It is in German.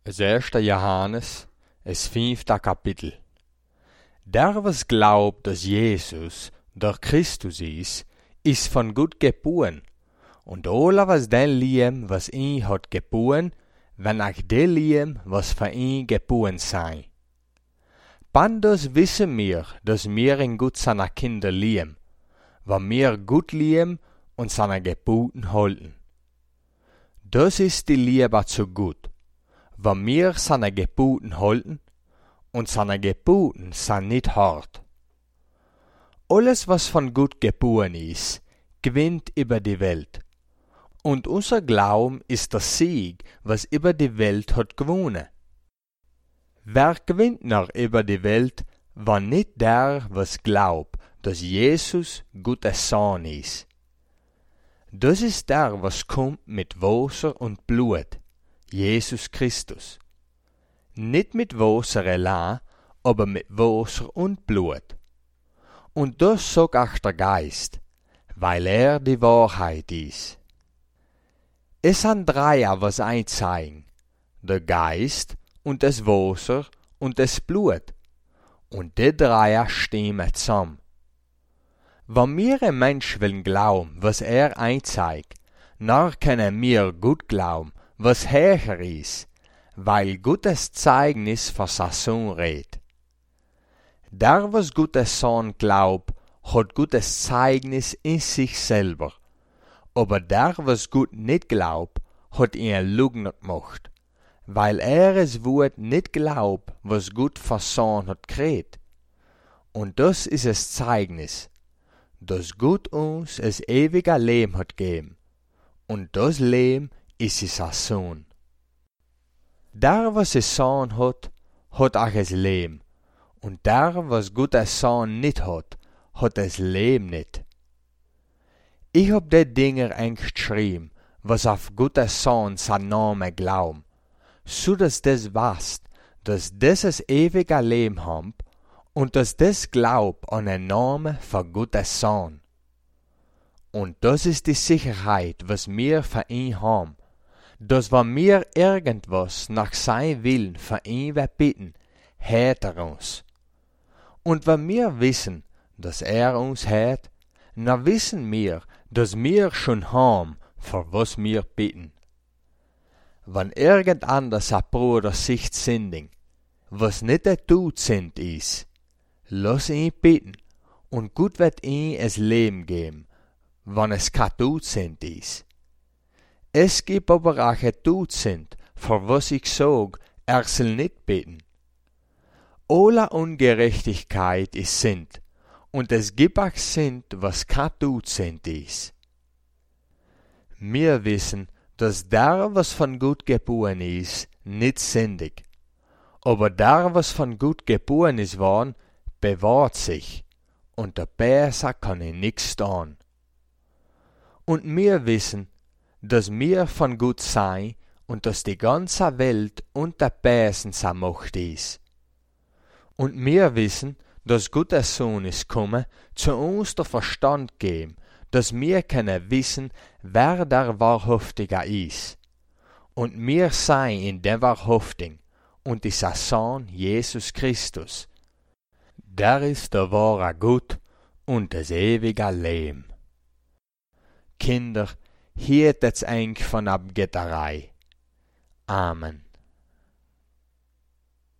Es 1. Johannes, es 5. Kapitel. Der, was glaubt, dass Jesus der Christus ist von Gott geboren. Und alle, was den lieben, was ihn hat geboren, wenn auch die lieben, was für ihn geboren sei. Bandos wissen wir, dass wir in Gott seine Kinder lieben, wenn wir Gott lieben und seine Geboten halten. Das ist die Liebe zu Gott, wenn wir seine Geboten halten, und seine Geboten sind nicht hart. Alles, was von Gott geboren ist, gewinnt über die Welt. Und unser Glauben ist der Sieg, was über die Welt hat gewonnen. Wer gewinnt noch über die Welt, wenn nicht der, was glaubt, dass Jesus Gottes Sohn ist? Das ist der, was kommt mit Wasser und Blut, Jesus Christus. Nicht mit Wasser allein, aber mit Wasser und Blut. Und das sagt auch der Geist, weil die Wahrheit ist. Es sind drei, was einzeigen, der Geist und das Wasser und das Blut. Und die drei stimmen zusammen. Wenn wir ein Mensch will glauben, was einzeigt, dann können wir gut glauben, was höher ist, weil Gottes Zeugnis für sein Sohn redet. Der, was Gottes Sohn glaubt, hat Gottes Zeugnis in sich selber. Aber der, was Gott nicht glaubt, hat ihn ein Lügner gemacht, weil es Wort nicht glaubt, was Gott für Sohn hat geredet. Und das ist das Zeugnis, dass Gott uns das ewige Leben hat gegeben. Und das Leben ist sein Sohn. Der, was es Sohn hat auch das Leben. Und der, was Gottes Sohn nicht hat das Leben nicht. Ich hab die Dinge geschrieben, was auf Gottes Sohn sein Name glauben, so dass das weißt, dass das ewige Leben haben und dass das glaubt an den Namen von Gottes Sohn. Und das ist die Sicherheit, was wir für ihn haben, dass wenn wir irgendwas nach seinem Willen für ihn bitten, hört uns. Und wenn wir wissen, dass uns hört, dann wissen wir, dass wir schon haben, für was wir bitten. Wenn irgend anders ein Bruder sich sündigt, was nicht der Tod sind ist, lass ihn bitten, und Gott wird ihm es Leben geben, wenn es kein Tod sind ist. Es gibt aber auch ein Tod sind, für was ich sag, soll nicht bitten. Alle Ungerechtigkeit ist Sünd, und es gibt auch Sünd, was kein Tod sind ist. Wir wissen, dass der, was von Gott geboren ist, nicht sündig. Aber der, was von Gott geboren ist worden, bewahrt sich, und der Böse kann ihn nichts tun. Und wir wissen, dass wir von Gott sein und dass die ganze Welt unter Bösen seine Macht ist. Und wir wissen, dass Gottes Sohn ist gekommen, zu uns der Verstand geben, dass wir können wissen, wer der Wahrhaftige ist. Und wir sein in dem Wahrhaftigen, und ist der Sohn Jesus Christus. Der ist der wahre Gott und das ewige Leben. Kinder, hiertet's eigentlich von Abgetterei. Amen.